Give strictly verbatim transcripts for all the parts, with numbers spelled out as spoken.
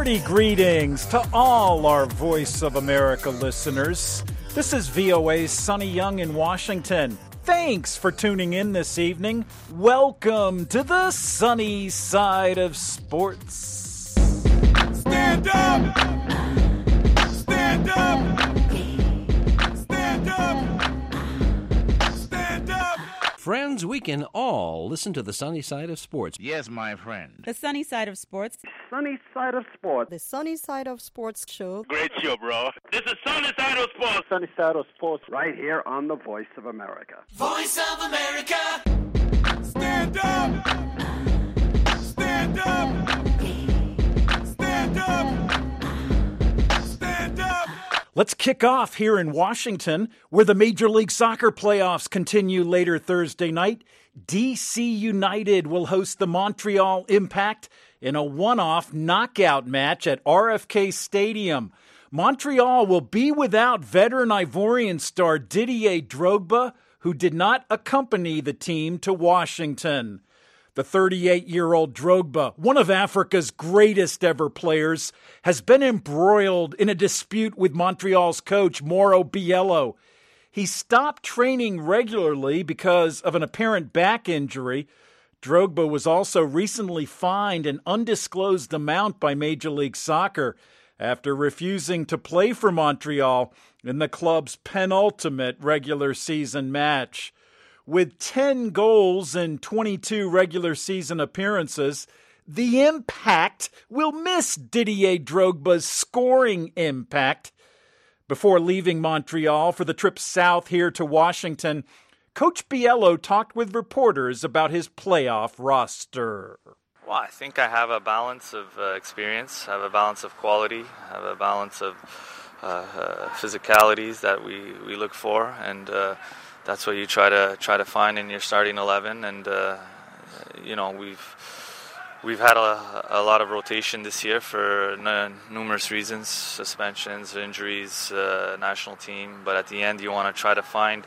Hearty greetings to all our Voice of America listeners. This is V O A's Sonny Young in Washington. Thanks for tuning in this evening. Welcome to the sunny side of sports. Stand up! Stand up! Stand up! Stand up! Friends, we can all listen to the sunny side of sports. Yes, my friend. The sunny side of sports. Sunny side of sports. The sunny side of sports show. Great show, bro. This is Sunny Side of Sports. Sunny side of sports right here on the Voice of America. Voice of America! Stand up! Stand up! Stand up! Stand up! Let's kick off here in Washington, where the Major League Soccer playoffs continue later Thursday night. D C United will host the Montreal Impact in a one-off knockout match at R F K Stadium. Montreal will be without veteran Ivorian star Didier Drogba, who did not accompany the team to Washington. The thirty-eight-year-old Drogba, one of Africa's greatest ever players, has been embroiled in a dispute with Montreal's coach, Mauro Biello. He stopped training regularly because of an apparent back injury. Drogba was also recently fined an undisclosed amount by Major League Soccer after refusing to play for Montreal in the club's penultimate regular season match. With ten goals in twenty-two regular season appearances, the Impact will miss Didier Drogba's scoring impact. Before leaving Montreal for the trip south here to Washington, Coach Biello talked with reporters about his playoff roster. Well, I think I have a balance of uh, experience, I have a balance of quality, I have a balance of uh, uh, physicalities that we, we look for, and uh, that's what you try to try to find in your starting eleven. And uh, you know, we've we've had a, a lot of rotation this year for n- numerous reasons: suspensions, injuries, uh, national team. But at the end, you want to try to find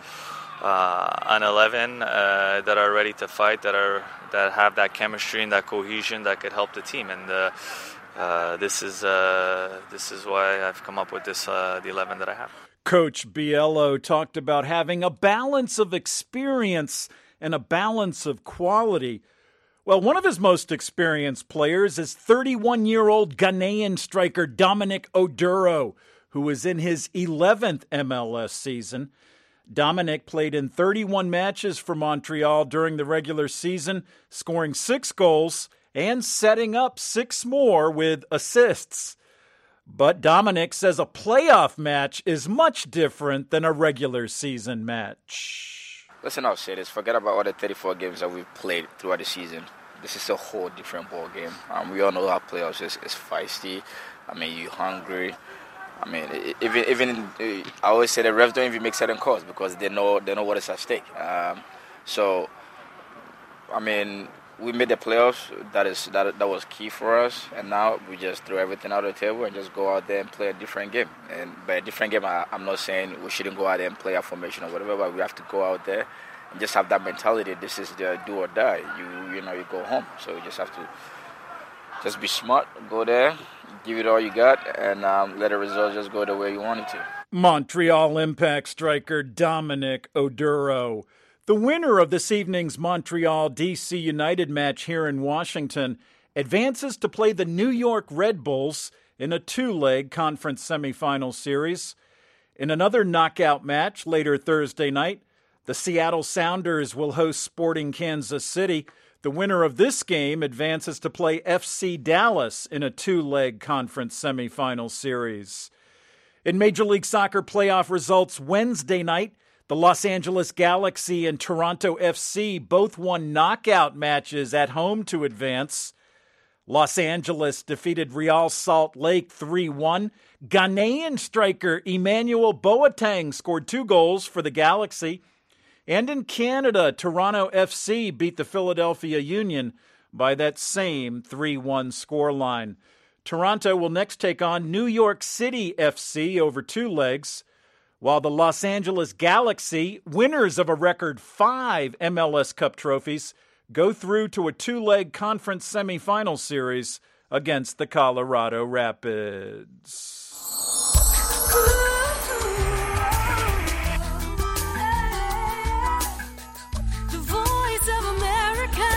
uh, an eleven uh, that are ready to fight, that are that have that chemistry and that cohesion that could help the team. And uh, uh, this is uh, this is why I've come up with this uh, the eleven that I have. Coach Biello talked about having a balance of experience and a balance of quality. Well, one of his most experienced players is thirty-one-year-old Ghanaian striker Dominic Oduro, who is in his eleventh M L S season. Dominic played in thirty-one matches for Montreal during the regular season, scoring six goals and setting up six more with assists. But Dominic says a playoff match is much different than a regular season match. Listen, I'll say this. Forget about all the thirty-four games that we've played throughout the season. This is a whole different ball game. Um, we all know how playoffs is, is feisty. I mean, you're hungry. I mean, even even I always say the refs don't even make certain calls because they know they know what is at stake. Um, so, I mean, we made the playoffs. That is that that was key for us. And now we just throw everything out of the table and just go out there and play a different game. And by a different game, I, I'm not saying we shouldn't go out there and play our formation or whatever, but we have to go out there and just have that mentality. This is the do or die. You you know you go home. So you just have to just be smart. Go there, give it all you got, and um, let the results just go the way you want it to. Montreal Impact striker Dominic Oduro. The winner of this evening's Montreal-D C United match here in Washington advances to play the New York Red Bulls in a two-leg conference semifinal series. In another knockout match later Thursday night, the Seattle Sounders will host Sporting Kansas City. The winner of this game advances to play F C Dallas in a two-leg conference semifinal series. In Major League Soccer playoff results Wednesday night, the Los Angeles Galaxy and Toronto F C both won knockout matches at home to advance. Los Angeles defeated Real Salt Lake three one. Ghanaian striker Emmanuel Boateng scored two goals for the Galaxy. And in Canada, Toronto F C beat the Philadelphia Union by that same three one scoreline. Toronto will next take on New York City F C over two legs, while the Los Angeles Galaxy, winners of a record five M L S Cup trophies, go through to a two-leg conference semifinal series against the Colorado Rapids. The Voice of America.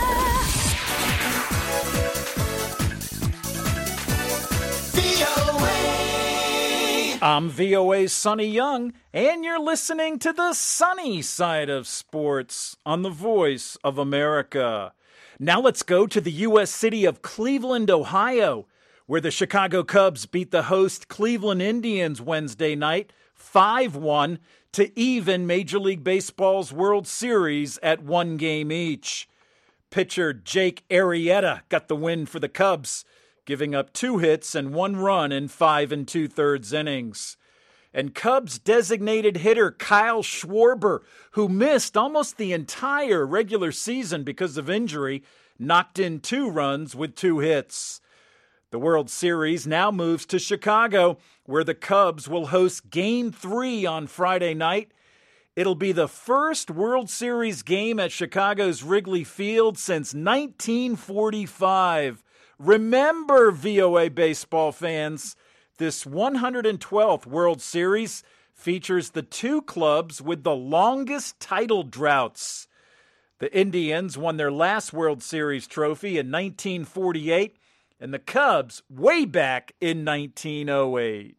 V O A. I'm V O A's Sonny Young, and you're listening to the sunny side of sports on the Voice of America. Now let's go to the U S city of Cleveland, Ohio, where the Chicago Cubs beat the host Cleveland Indians Wednesday night five one to even Major League Baseball's World Series at one game each. Pitcher Jake Arrieta got the win for the Cubs, giving up two hits and one run in five and two-thirds innings. And Cubs designated hitter Kyle Schwarber, who missed almost the entire regular season because of injury, knocked in two runs with two hits. The World Series now moves to Chicago, where the Cubs will host Game three on Friday night. It'll be the first World Series game at Chicago's Wrigley Field since nineteen forty-five. Remember, V O A baseball fans, this one hundred twelfth World Series features the two clubs with the longest title droughts. The Indians won their last World Series trophy in nineteen forty-eight, and the Cubs way back in nineteen oh eight.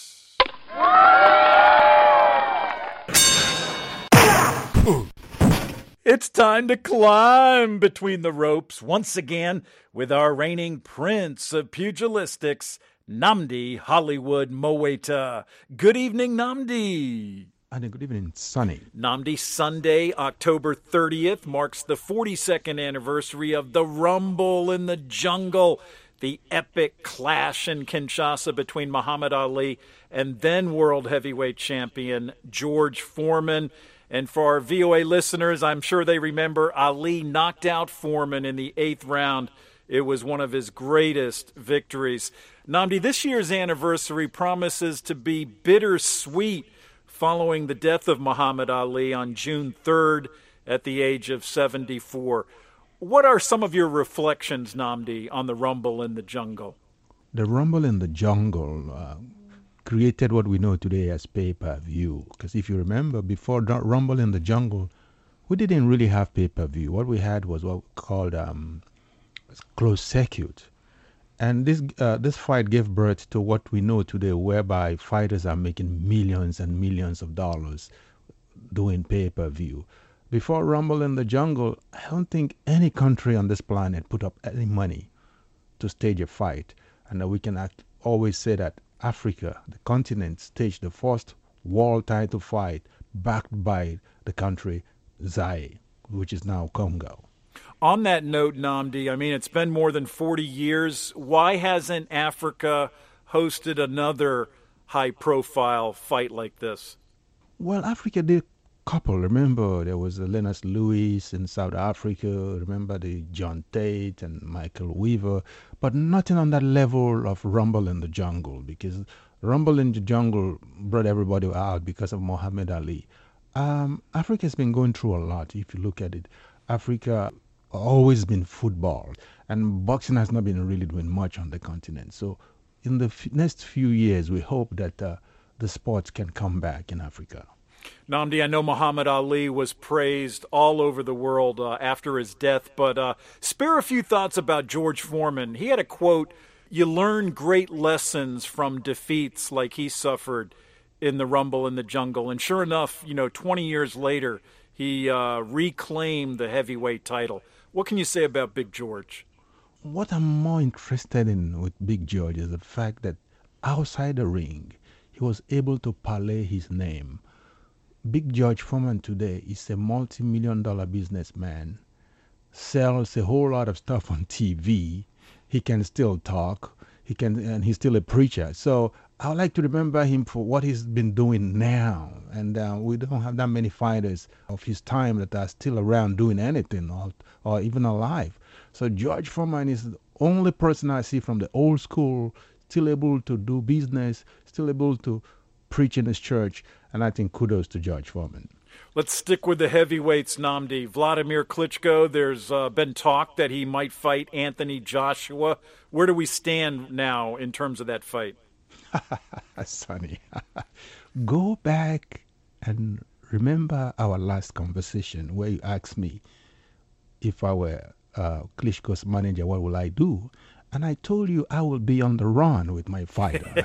It's time to climb between the ropes once again with our reigning prince of pugilistics, Nnamdi Hollywood Moweta. Good evening, Nnamdi. And good evening, Sonny. Nnamdi, Sunday, October thirtieth, marks the forty-second anniversary of the Rumble in the Jungle, the epic clash in Kinshasa between Muhammad Ali and then world heavyweight champion George Foreman. And for our V O A listeners, I'm sure they remember Ali knocked out Foreman in the eighth round. It was one of his greatest victories. Nnamdi, this year's anniversary promises to be bittersweet following the death of Muhammad Ali on June third at the age of seventy-four. What are some of your reflections, Nnamdi, on the Rumble in the Jungle? The Rumble in the Jungle uh, created what we know today as pay-per-view. Because if you remember, before Rumble in the Jungle, we didn't really have pay-per-view. What we had was what we called um, closed circuit. And this uh, this fight gave birth to what we know today, whereby fighters are making millions and millions of dollars doing pay-per-view. Before Rumble in the Jungle, I don't think any country on this planet put up any money to stage a fight. And uh, we can act, always say that Africa, the continent, staged the first world title fight backed by the country Zaire, which is now Congo. On that note, Nnamdi, I mean, it's been more than forty years. Why hasn't Africa hosted another high-profile fight like this? Well, Africa did a couple. Remember, there was the Lennox Lewis in South Africa. Remember the John Tate and Michael Weaver. But nothing on that level of Rumble in the Jungle, because Rumble in the Jungle brought everybody out because of Muhammad Ali. Um, Africa has been going through a lot, if you look at it. Africa always been football, and boxing has not been really doing much on the continent. So in the f- next few years, we hope that uh, the sports can come back in Africa. Nnamdi, I know Muhammad Ali was praised all over the world uh, after his death, but uh, spare a few thoughts about George Foreman. He had a quote, "You learn great lessons from defeats like he suffered in the Rumble in the Jungle." And sure enough, you know, twenty years later, he uh, reclaimed the heavyweight title. What can you say about Big George? What I'm more interested in with Big George is the fact that outside the ring, he was able to parlay his name. Big George Foreman today is a multi-million dollar businessman, sells a whole lot of stuff on T V. He can still talk. He can, and he's still a preacher. So I would like to remember him for what he's been doing now. And uh, we don't have that many fighters of his time that are still around doing anything or, or even alive. So George Foreman is the only person I see from the old school, still able to do business, still able to preach in his church. And I think kudos to George Foreman. Let's stick with the heavyweights, Nnamdi. Vladimir Klitschko, there's uh, been talk that he might fight Anthony Joshua. Where do we stand now in terms of that fight? Sonny, go back and remember our last conversation where you asked me if I were uh, Klitschko's manager, what will I do? And I told you I will be on the run with my fighter.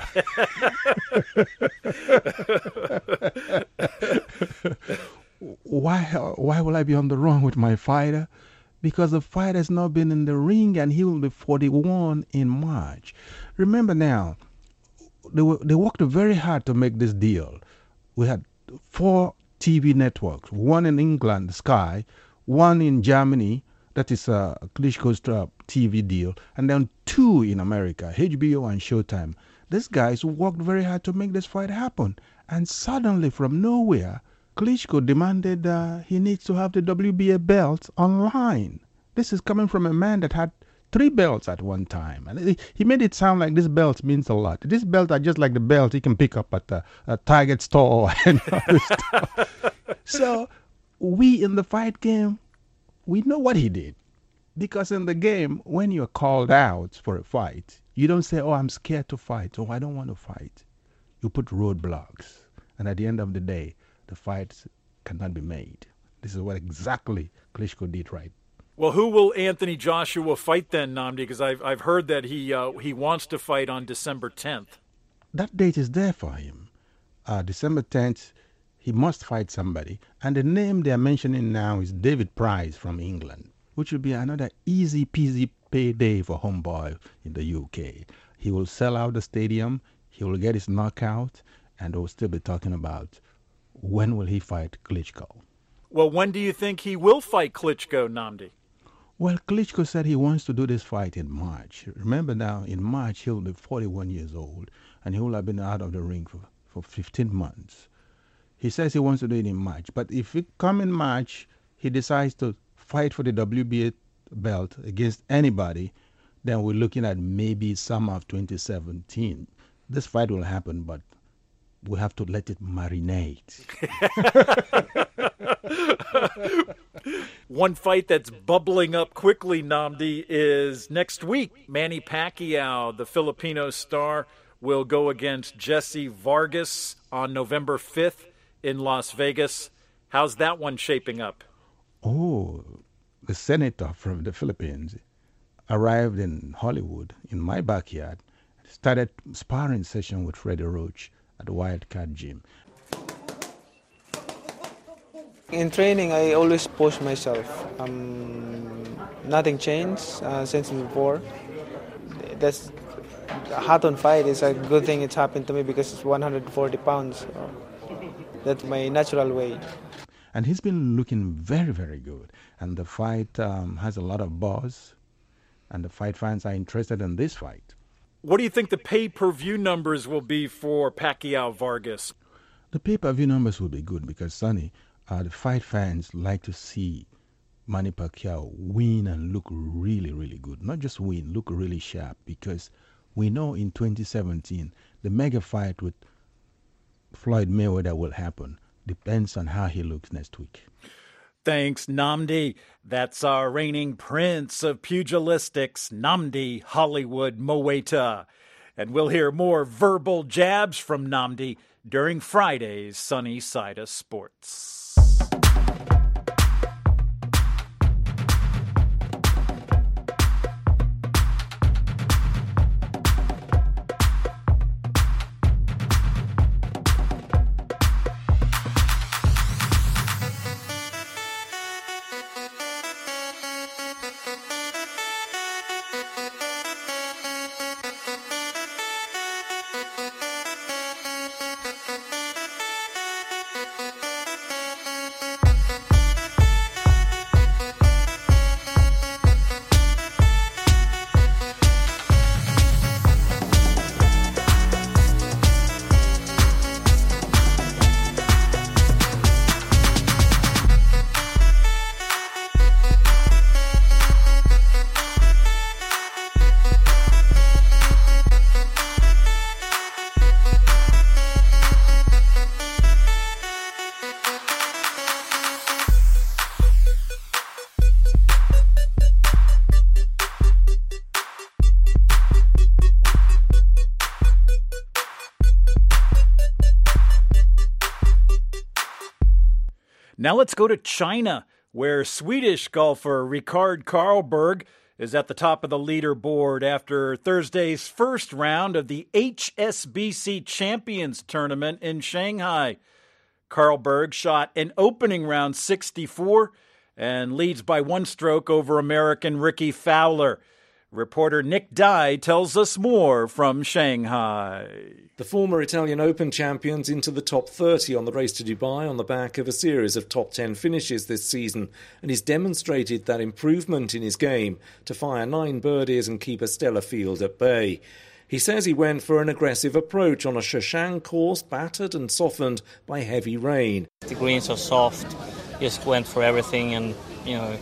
Why, why will I be on the run with my fighter? Because the fighter has not been in the ring and he will be forty-one in March. Remember now, they, were, they worked very hard to make this deal. We had four T V networks, one in England, Sky, one in Germany, that is uh, Klitschko's uh, T V deal, and then two in America, H B O and Showtime. These guys worked very hard to make this fight happen. And suddenly, from nowhere, Klitschko demanded uh, he needs to have the W B A belt online. This is coming from a man that had three belts at one time. And he made it sound like this belt means a lot. This belt are just like the belt he can pick up at a, a Target store and other stuff. So we in the fight game, we know what he did. Because in the game, when you're called out for a fight, you don't say, oh, I'm scared to fight, or I don't want to fight. You put roadblocks. And at the end of the day, the fight cannot be made. This is what exactly Klitschko did right. Well, who will Anthony Joshua fight then, Nnamdi? Because I've, I've heard that he, uh, he wants to fight on December tenth. That date is there for him. Uh, December tenth, he must fight somebody. And the name they're mentioning now is David Price from England, which will be another easy-peasy payday for homeboy in the U K. He will sell out the stadium, he will get his knockout, and we'll still be talking about when will he fight Klitschko. Well, when do you think he will fight Klitschko, Nnamdi? Well, Klitschko said he wants to do this fight in March. Remember now, in March, he'll be forty-one years old, and he will have been out of the ring for, for fifteen months. He says he wants to do it in March. But if it come in March, he decides to fight for the W B A belt against anybody, then we're looking at maybe summer of twenty seventeen. This fight will happen, but we have to let it marinate. One fight that's bubbling up quickly, Nnamdi, is next week. Manny Pacquiao, the Filipino star, will go against Jesse Vargas on November fifth in Las Vegas. How's that one shaping up? Oh, the senator from the Philippines arrived in Hollywood, in my backyard, started sparring session with Freddie Roach at the Wildcat Gym. In training, I always push myself. Um, nothing changed uh, since before. That's hot on fight is a good thing. It's happened to me because it's one hundred forty pounds. So that's my natural weight. And he's been looking very, very good. And the fight um, has a lot of buzz. And the fight fans are interested in this fight. What do you think the pay-per-view numbers will be for Pacquiao-Vargas? The pay-per-view numbers will be good because, Sonny, uh, the fight fans like to see Manny Pacquiao win and look really, really good. Not just win, look really sharp. Because we know in twenty seventeen, the mega fight with Floyd Mayweather will happen. Depends on how he looks next week. Thanks, Nnamdi. That's our reigning prince of pugilistics, Nnamdi Hollywood Moeta. And we'll hear more verbal jabs from Nnamdi during Friday's Sunny Side of Sports. Now let's go to China, where Swedish golfer Rikard Karlberg is at the top of the leaderboard after Thursday's first round of the H S B C Champions Tournament in Shanghai. Karlberg shot an opening round sixty-four and leads by one stroke over American Ricky Fowler. Reporter Nick Dye tells us more from Shanghai. The former Italian Open champions into the top thirty on the race to Dubai on the back of a series of top ten finishes this season, and he's demonstrated that improvement in his game to fire nine birdies and keep a stellar field at bay. He says he went for an aggressive approach on a Shashan course battered and softened by heavy rain. The greens are soft, just went for everything, and you know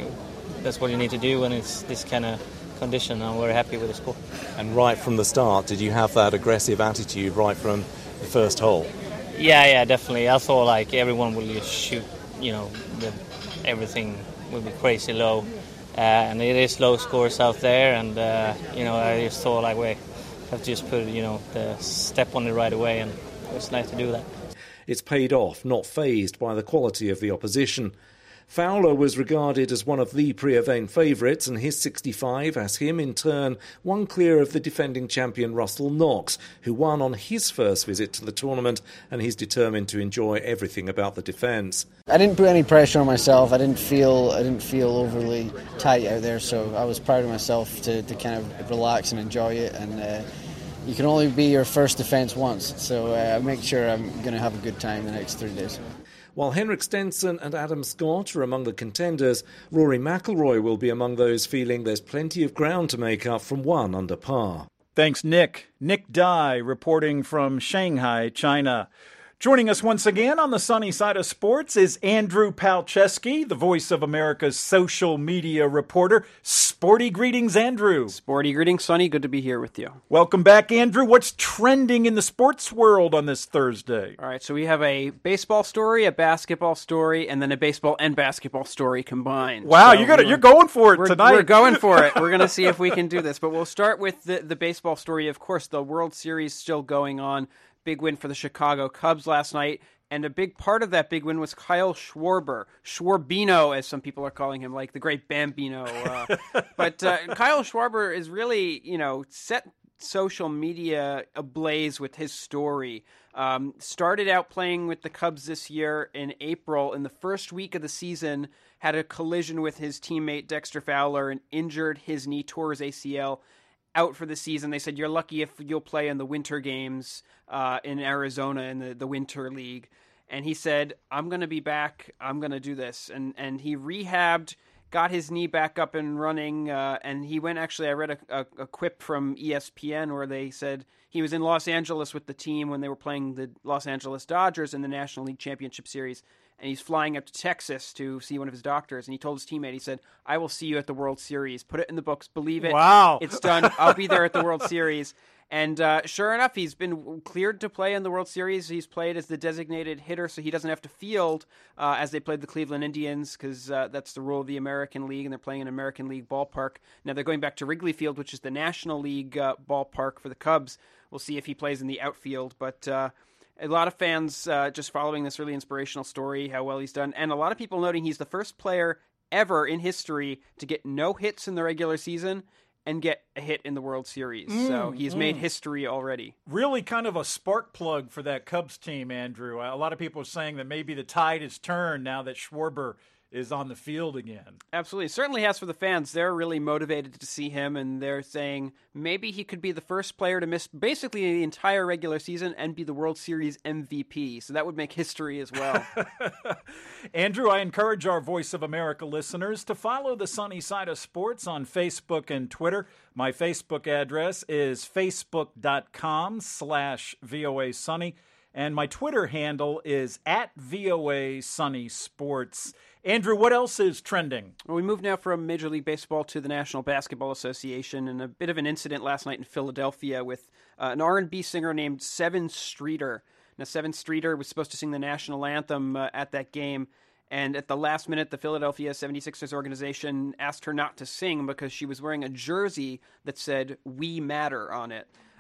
that's what you need to do when it's this kind of condition. I'm very happy with the score. And right from the start, did you have that aggressive attitude right from the first hole? Yeah, yeah, definitely. I thought like everyone will just shoot, you know, the, everything will be crazy low, uh, and it is low scores out there. And uh, you know, I just thought like, wait, I have to just put you know the step on it right away, and it was nice to do that. It's paid off, not fazed by the quality of the opposition. Fowler was regarded as one of the pre-event favourites, and his sixty-five has him, in turn, one clear of the defending champion Russell Knox, who won on his first visit to the tournament, and he's determined to enjoy everything about the defence. I didn't put any pressure on myself. I didn't feel I didn't feel overly tight out there, so I was proud of myself to, to kind of relax and enjoy it. And uh, you can only be your first defence once, so uh, I make sure I'm going to have a good time the next three days. While Henrik Stenson and Adam Scott are among the contenders, Rory McIlroy will be among those feeling there's plenty of ground to make up from one under par. Thanks, Nick. Nick Dye reporting from Shanghai, China. Joining us once again on the sunny side of sports is Andrew Palczewski, the Voice of America's social media reporter. Sporty greetings, Andrew. Sporty greetings, Sonny. Good to be here with you. Welcome back, Andrew. What's trending in the sports world on this Thursday? All right, so we have a baseball story, a basketball story, and then a baseball and basketball story combined. Wow, so you're gonna, you're going for it we're, tonight. We're going for it. We're going to see if we can do this. But we'll start with the, the baseball story. Of course, the World Series still going on. Big win for the Chicago Cubs last night, and a big part of that big win was Kyle Schwarber, Schwarbino, as some people are calling him, like the great Bambino. Uh, but uh, Kyle Schwarber is really, you know, set social media ablaze with his story. Um, started out playing with the Cubs this year in April. In the first week of the season, had a collision with his teammate Dexter Fowler and injured his knee, tore his A C L. Out for the season. They said, you're lucky if you'll play in the winter games uh, in Arizona in the, the Winter League. And he said, I'm going to be back. I'm going to do this. And and he rehabbed, got his knee back up and running. Uh, and he went, actually, I read a, a, a quip from E S P N where they said he was in Los Angeles with the team when they were playing the Los Angeles Dodgers in the National League Championship Series. And he's flying up to Texas to see one of his doctors. And he told his teammate, he said, I will see you at the World Series. Put it in the books. Believe it. Wow. It's done. I'll be there at the World Series. And uh, sure enough, he's been cleared to play in the World Series. He's played as the designated hitter, so he doesn't have to field uh, as they played the Cleveland Indians, because uh, that's the rule of the American League, and they're playing an American League ballpark. Now they're going back to Wrigley Field, which is the National League uh, ballpark for the Cubs. We'll see if he plays in the outfield, but... Uh, A lot of fans uh, just following this really inspirational story, how well he's done, and a lot of people noting he's the first player ever in history to get no hits in the regular season and get a hit in the World Series. Mm, so he's mm. made history already. Really kind of a spark plug for that Cubs team, Andrew. A lot of people are saying that maybe the tide has turned now that Schwarber is on the field again. Absolutely. It certainly has for the fans. They're really motivated to see him, and they're saying maybe he could be the first player to miss basically the entire regular season and be the World Series M V P. So that would make history as well. Andrew, I encourage our Voice of America listeners to follow the Sunny Side of Sports on Facebook and Twitter. My Facebook address is facebook.com slash VOA Sunny. And my Twitter handle is at V O A Sunny Sports. Andrew, what else is trending? Well, we move now from Major League Baseball to the National Basketball Association, and a bit of an incident last night in Philadelphia with uh, an R and B singer named Sevyn Streeter. Now, Sevyn Streeter was supposed to sing the national anthem uh, at that game, and at the last minute, the Philadelphia seventy-sixers organization asked her not to sing because she was wearing a jersey that said, "We Matter" on it.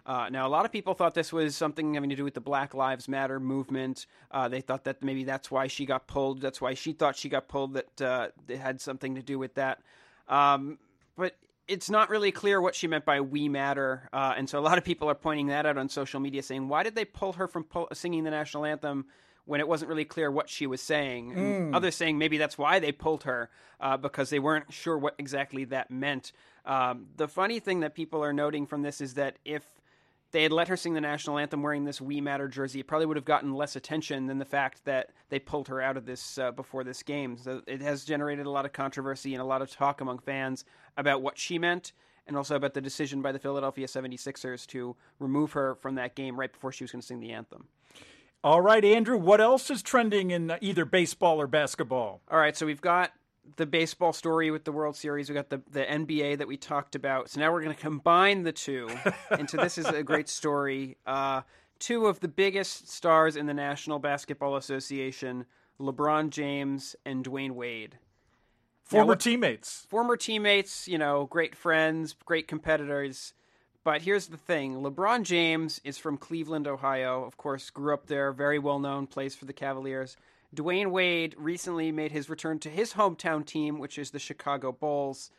Uh, now, a lot of people thought this was something having to do with the Black Lives Matter movement. Uh, they thought that maybe that's why she got pulled. That's why she thought she got pulled, that uh, it had something to do with that. Um, but it's not really clear what she meant by "we matter." Uh, and so a lot of people are pointing that out on social media, saying, why did they pull her from pull- singing the national anthem when it wasn't really clear what she was saying? And Mm. others saying maybe that's why they pulled her, uh, because they weren't sure what exactly that meant. Um, the funny thing that people are noting from this is that if they had let her sing the national anthem wearing this "We Matter" jersey, it probably would have gotten less attention than the fact that they pulled her out of this uh, before this game. So it has generated a lot of controversy and a lot of talk among fans about what she meant, and also about the decision by the Philadelphia seventy-sixers to remove her from that game right before she was going to sing the anthem. All right, Andrew, what else is trending in either baseball or basketball? All right, so we've got the baseball story with the World Series. We got the, the N B A that we talked about. So now we're going to combine the two into this is a great story. Uh, two of the biggest stars in the National Basketball Association, LeBron James and Dwayne Wade. Former Now, teammates. Former teammates, you know, great friends, great competitors. But here's the thing. LeBron James is from Cleveland, Ohio. Of course, grew up there, very well known, plays for the Cavaliers. Dwayne Wade recently made his return to his hometown team, which is the Chicago Bulls.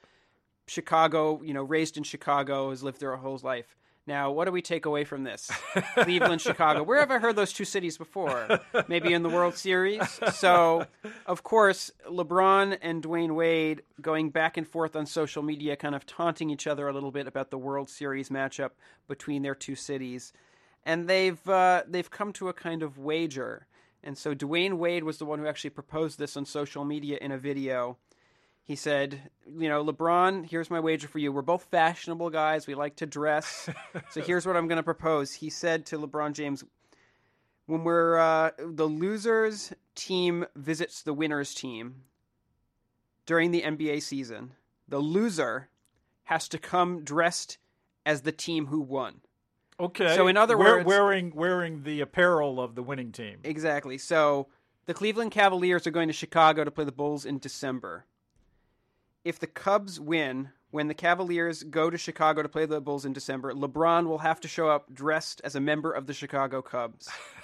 Chicago, you know, raised in Chicago, has lived there a whole life. Now, what do we take away from this? Cleveland, Chicago. Where have I heard those two cities before? Maybe in the World Series? So, of course, LeBron and Dwayne Wade going back and forth on social media, kind of taunting each other a little bit about the World Series matchup between their two cities. And they've uh, they've come to a kind of wager. And so Dwayne Wade was the one who actually proposed this on social media in a video. He said, you know, LeBron, here's my wager for you. We're both fashionable guys. We like to dress. So here's what I'm going to propose. He said to LeBron James, when we're uh, the losers team visits the winners team during the N B A season, the loser has to come dressed as the team who won. Okay. So in other Wear, words, wearing wearing the apparel of the winning team. Exactly. So the Cleveland Cavaliers are going to Chicago to play the Bulls in December. If the Cubs win, when the Cavaliers go to Chicago to play the Bulls in December, LeBron will have to show up dressed as a member of the Chicago Cubs.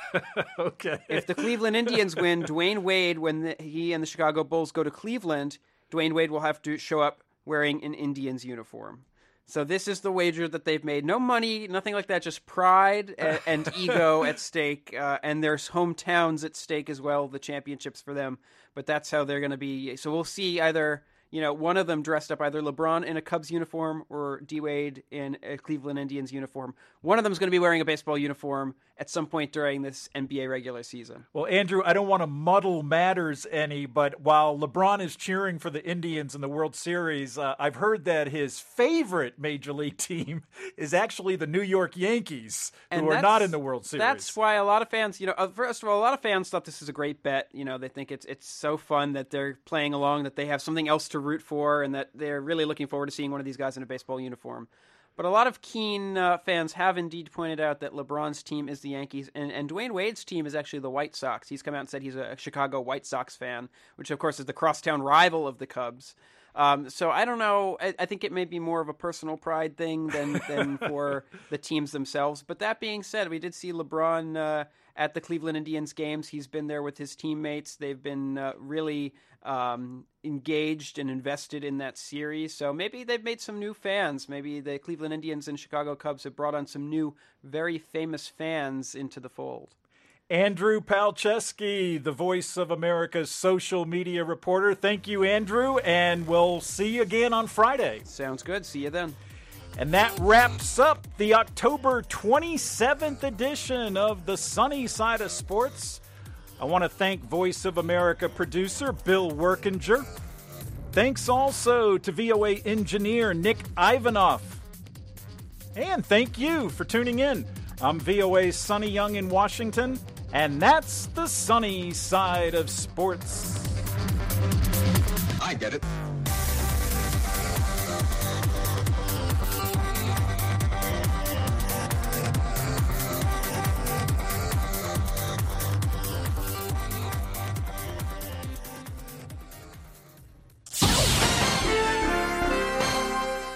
Okay. If the Cleveland Indians win, Dwayne Wade, when the, he and the Chicago Bulls go to Cleveland, Dwayne Wade will have to show up wearing an Indians uniform. So this is the wager that they've made. No money, nothing like that, just pride and, and ego at stake. Uh, and there's hometowns at stake as well, the championships for them. But that's how they're going to be. So we'll see either, you know, one of them dressed up, either LeBron in a Cubs uniform or D-Wade in a Cleveland Indians uniform. One of them is going to be wearing a baseball uniform at some point during this N B A regular season. Well, Andrew, I don't want to muddle matters any, but while LeBron is cheering for the Indians in the World Series, uh, I've heard that his favorite Major League team is actually the New York Yankees, who And are that's- not in the World Series. That's why a lot of fans, you know, uh, first of all, a lot of fans thought this is a great bet. You know, they think it's it's so fun that they're playing along, that they have something else to root for, and that they're really looking forward to seeing one of these guys in a baseball uniform. But a lot of keen uh, fans have indeed pointed out that LeBron's team is the Yankees, and, and Dwayne Wade's team is actually the White Sox. He's come out and said he's a Chicago White Sox fan, which, of course, is the crosstown rival of the Cubs. Um, so I don't know. I, I think it may be more of a personal pride thing than, than for the teams themselves. But that being said, we did see LeBron uh, at the Cleveland Indians games. He's been there with his teammates. They've been uh, really um, engaged and invested in that series. So maybe they've made some new fans. Maybe the Cleveland Indians and Chicago Cubs have brought on some new, very famous fans into the fold. Andrew Palczewski, the Voice of America's social media reporter. Thank you, Andrew, and we'll see you again on Friday. Sounds good. See you then. And that wraps up the October twenty-seventh edition of the Sunny Side of Sports. I want to thank Voice of America producer Bill Workinger. Thanks also to V O A engineer Nick Ivanoff. And thank you for tuning in. I'm V O A's Sonny Young in Washington, and that's the Sunny Side of Sports. I get it.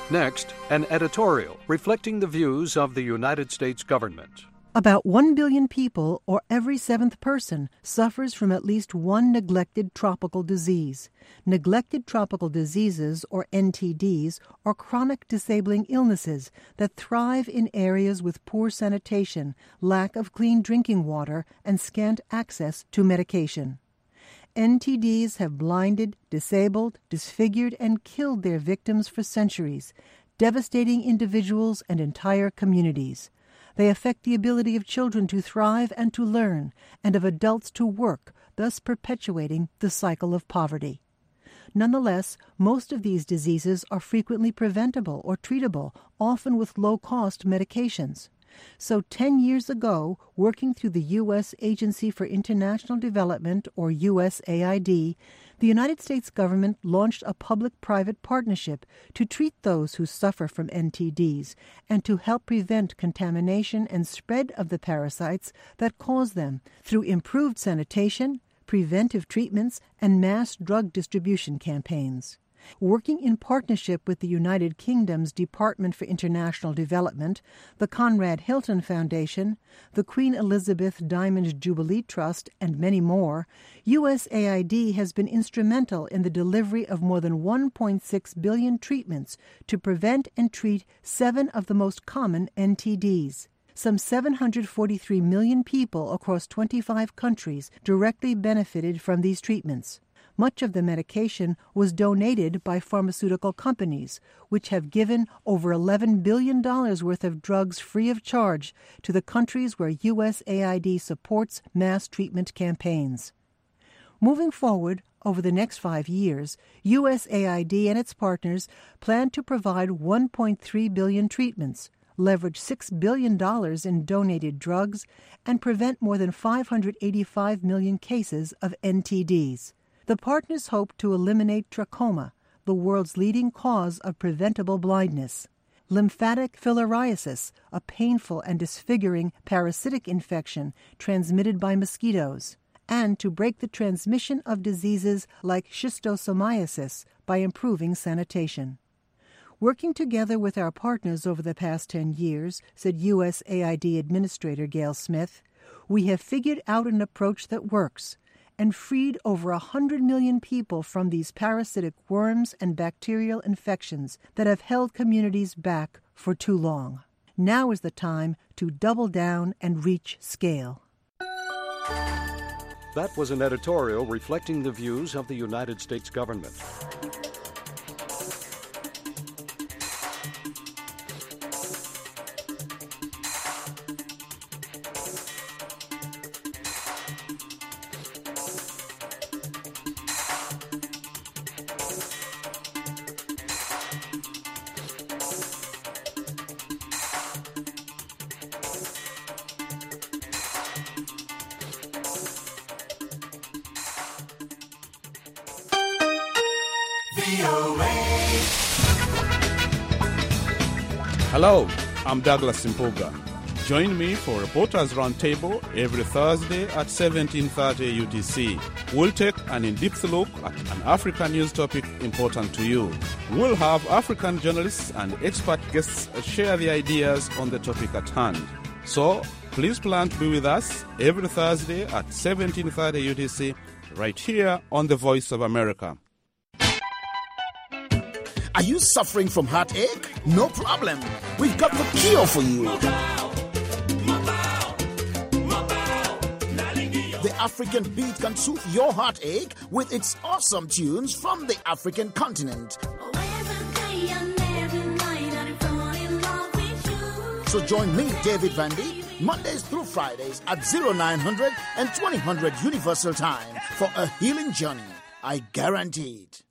Next, an editorial reflecting the views of the United States government. About one billion people, or every seventh person, suffers from at least one neglected tropical disease. Neglected tropical diseases, or N T Ds, are chronic disabling illnesses that thrive in areas with poor sanitation, lack of clean drinking water, and scant access to medication. N T Ds have blinded, disabled, disfigured, and killed their victims for centuries, devastating individuals and entire communities. They affect the ability of children to thrive and to learn, and of adults to work, thus perpetuating the cycle of poverty. Nonetheless, most of these diseases are frequently preventable or treatable, often with low-cost medications. So ten years ago, working through the U S Agency for International Development, or U S A I D, the United States government launched a public-private partnership to treat those who suffer from N T Ds and to help prevent contamination and spread of the parasites that cause them through improved sanitation, preventive treatments, and mass drug distribution campaigns. Working in partnership with the United Kingdom's Department for International Development, the Conrad Hilton Foundation, the Queen Elizabeth Diamond Jubilee Trust, and many more, U S A I D has been instrumental in the delivery of more than one point six billion treatments to prevent and treat seven of the most common N T Ds. Some seven hundred forty-three million people across twenty-five countries directly benefited from these treatments. Much of the medication was donated by pharmaceutical companies, which have given over eleven billion dollars worth of drugs free of charge to the countries where U S A I D supports mass treatment campaigns. Moving forward, over the next five years, U S A I D and its partners plan to provide one point three billion treatments, leverage six billion dollars in donated drugs, and prevent more than five hundred eighty-five million cases of N T Ds. The partners hope to eliminate trachoma, the world's leading cause of preventable blindness, lymphatic filariasis, a painful and disfiguring parasitic infection transmitted by mosquitoes, and to break the transmission of diseases like schistosomiasis by improving sanitation. Working together with our partners over the past ten years, said U S A I D Administrator Gail Smith, we have figured out an approach that works and freed over one hundred million people from these parasitic worms and bacterial infections that have held communities back for too long. Now is the time to double down and reach scale. That was an editorial reflecting the views of the United States government. Hello, I'm Douglas Simpoga. Join me for Reporters Roundtable every Thursday at seventeen thirty U T C. We'll take an in-depth look at an African news topic important to you. We'll have African journalists and expert guests share their ideas on the topic at hand. So, please plan to be with us every Thursday at seventeen thirty U T C, right here on The Voice of America. Are you suffering from heartache? No problem. We've got the cure for you. The African Beat can soothe your heartache with its awesome tunes from the African continent. So join me, David Vandy, Mondays through Fridays at oh nine hundred and twenty hundred Universal Time for a healing journey. I guarantee it.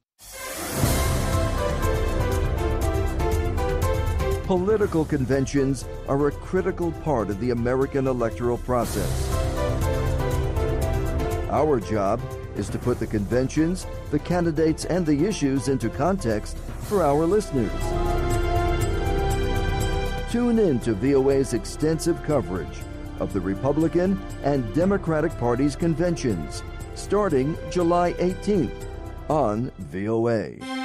Political conventions are a critical part of the American electoral process. Our job is to put the conventions, the candidates, and the issues into context for our listeners. Tune in to V O A's extensive coverage of the Republican and Democratic Party's conventions, starting July eighteenth on V O A.